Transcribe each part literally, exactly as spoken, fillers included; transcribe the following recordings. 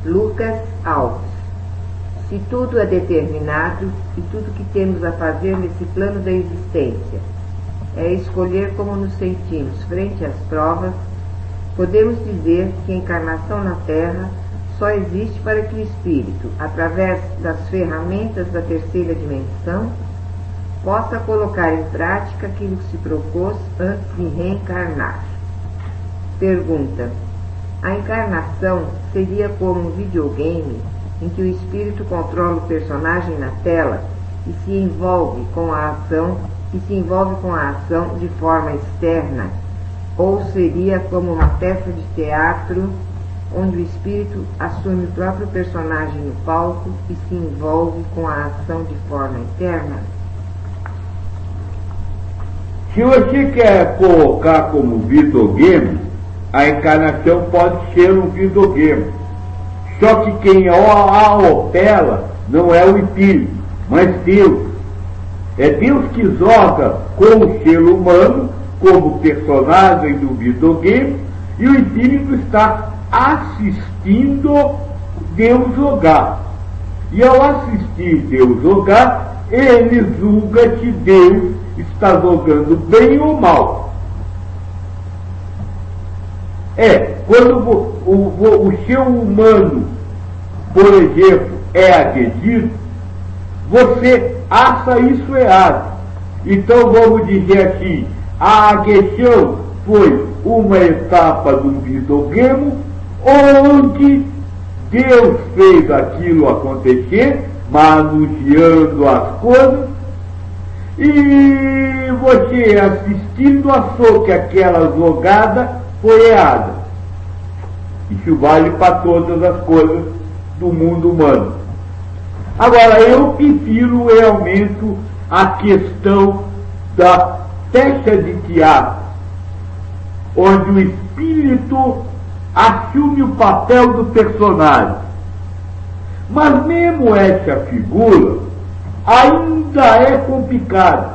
Lucas Alves. Se tudo é determinado e tudo que temos a fazer nesse plano da existência é escolher como nos sentimos frente às provas, podemos dizer que a encarnação na Terra só existe para que o espírito, através das ferramentas da terceira dimensão, possa colocar em prática aquilo que se propôs antes de reencarnar. Pergunta: a encarnação seria como um videogame em que o espírito controla o personagem na tela e se envolve com a ação e se envolve com a ação de forma externa, ou seria como uma peça de teatro onde o espírito assume o próprio personagem no palco e se envolve com a ação de forma interna? Se você quer colocar como videogame, a encarnação pode ser um videogame. Só que quem a opera não é o espírito, mas Deus. É Deus que joga com o ser humano como personagem do videogame e o espírito está assistindo Deus jogar. E ao assistir Deus jogar, ele julga que Deus está jogando bem ou mal. É, quando o, o, o ser humano, por exemplo, é agredido, você acha isso errado. Então vamos dizer assim, a agressão foi uma etapa do videogame onde Deus fez aquilo acontecer, manuseando as coisas, e você assistindo achou que aquela jogada foi errada. Isso vale para todas as coisas do mundo humano. Agora, eu prefiro realmente a questão da peça de teatro, onde o espírito assume o papel do personagem. Mas mesmo essa figura ainda é complicada.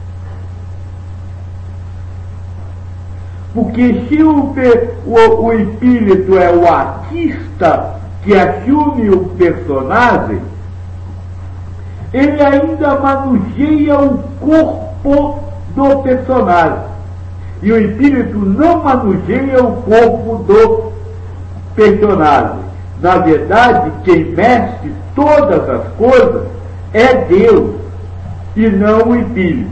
Porque se o, o, o espírito é o artista que assume o personagem, ele ainda manuseia o corpo do personagem. E o espírito não manuseia o corpo do personagem. Na verdade, quem mexe todas as coisas é Deus e não o espírito.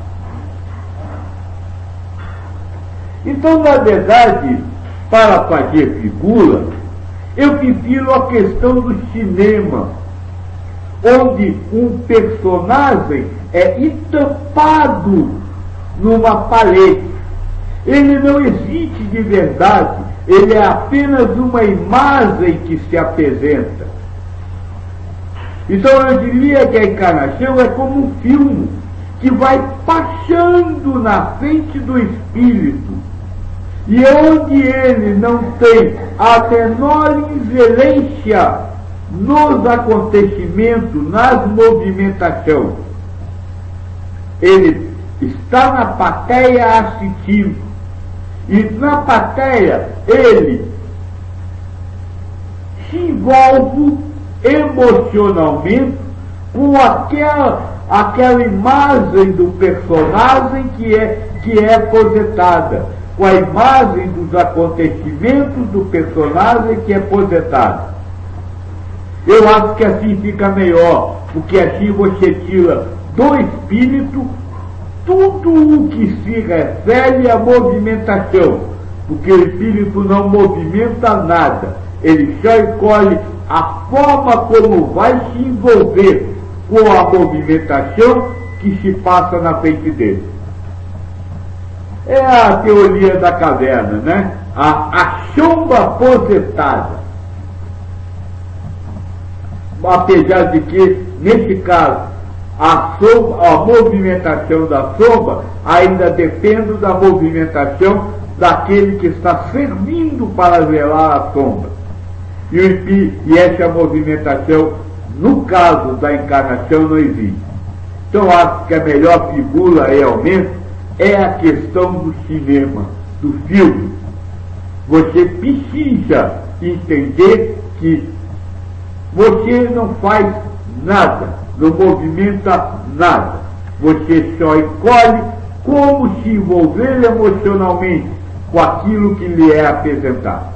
Então, na verdade, para fazer figura, eu prefiro a questão do cinema, onde um personagem é estampado numa parede. Ele não existe de verdade, ele é apenas uma imagem que se apresenta. Então eu diria que a encarnação é como um filme que vai passando na frente do espírito, e onde ele não tem a menor ingerência nos acontecimentos, nas movimentações. Ele está na plateia assistindo, e na plateia ele se envolve emocionalmente com aquela, aquela imagem do personagem que é, que é projetada, com a imagem dos acontecimentos do personagem que é projetado. Eu acho que assim fica melhor, porque assim você tira do espírito tudo o que se refere à movimentação, porque o espírito não movimenta nada, ele só escolhe a forma como vai se envolver com a movimentação que se passa na frente dele. É a teoria da caverna, né? A, a sombra projetada. Apesar de que, nesse caso, a, sombra, a movimentação da sombra ainda depende da movimentação daquele que está servindo para velar a sombra. E, e essa movimentação, no caso da encarnação, não existe. Então, acho que a melhor figura realmente é a questão do cinema, do filme. Você precisa entender que Você não faz nada, não movimenta nada. Você só escolhe como se envolver emocionalmente com aquilo que lhe é apresentado.